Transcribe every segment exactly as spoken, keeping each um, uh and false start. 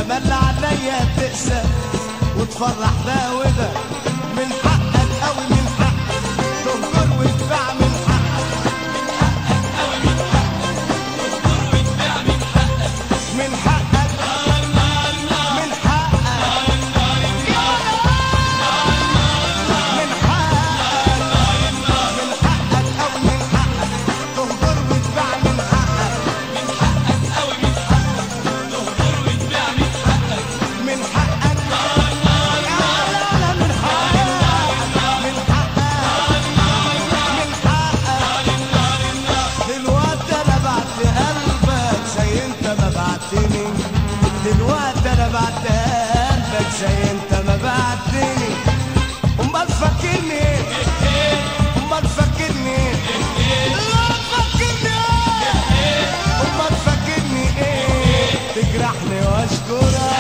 تملى عليا تقسى وتفرح ده وده، من حقك قوي من حقك تهجر وتباع، من حقك من حقك قوي من حقك تهجر وتباع، من حقك من حقك من حقك من حقك من حقك قوي من حقك تهجر وتباع، من حقك من حقك قوي من حقك تهجر وتباع، من حقك من حقك دلوقتي انا بعت قلبك زي انت ما بعتني. امال فاكرني ايه؟ امال فاكرني ايه؟ امال فاكرني ايه؟ امال فاكرني ايه؟ تجرحني واشكرك.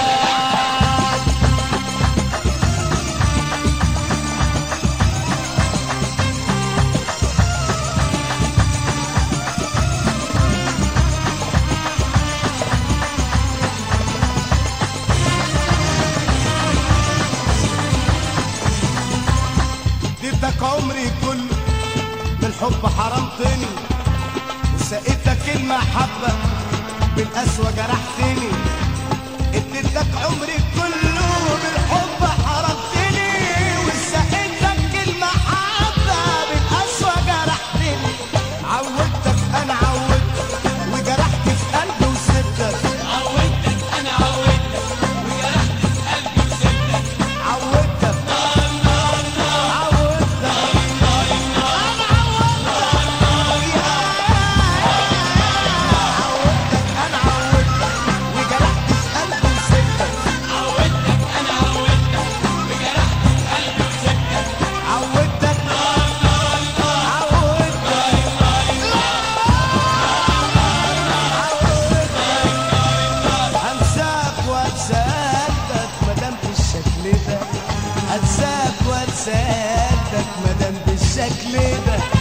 اديتك عمري كله بالحب حرمتني، وسقيتك المحبة بالقسوة جرحتني. اديتك عمري كله بالحب حرمتني، وسقيتك المحبة بالقسوة جرحتني. عودتك انا عودتك وجرحت في قلبي وسبتك، عودتك انا عودتك وجرحت في قلبي وسبتك، عودتك هنساك وانساك مادام بالشكل ده.